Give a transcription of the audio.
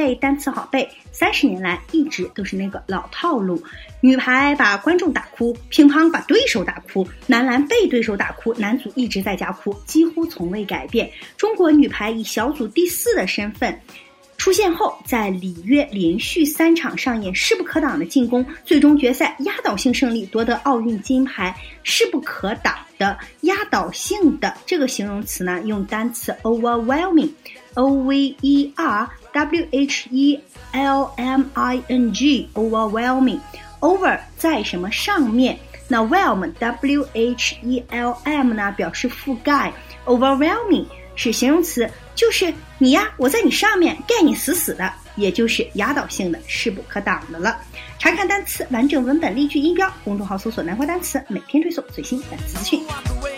背，单词好背，30年来一直都是那个老套路。女排把观众打哭，乒乓把对手打哭，男篮被对手打哭，男足一直在家哭，几乎从未改变。中国女排以小组第4的身份出现后，在里约连续3场上演势不可挡的进攻，最终决赛压倒性胜利，夺得奥运金牌。势不可挡的、压倒性的这个形容词呢，用单词 overwhelming overwhelming overwhelming over 在什么上面，那 whelm whelm 呢表示覆盖， overwhelming 是形容词，就是你呀，我在你上面盖你死死的，也就是压倒性的、势不可挡的了。查看单词完整文本、例句、音标，公众号搜索南华单词，每天推送最新单词资讯。